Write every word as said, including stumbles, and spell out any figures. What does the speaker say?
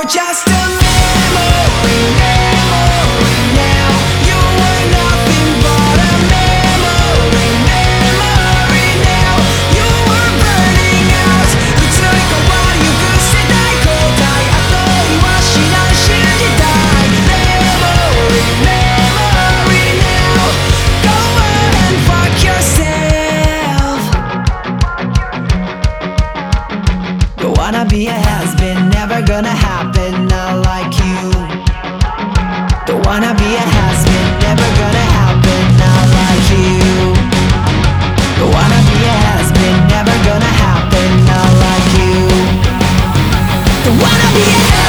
You're just a memory, memory now. You were nothing but a memory, memory now. You were burning out. 移り変わりゆく世代交代。後追いはしない新時代。Memory, memory now. Go out and fuck yourself. Don't wanna be a has-been, never gonna happen, not like you. Don't wanna be a has-been, never gonna happen, not like you. Don't wanna be a has-been, never gonna happen, not like you. Don't wanna be a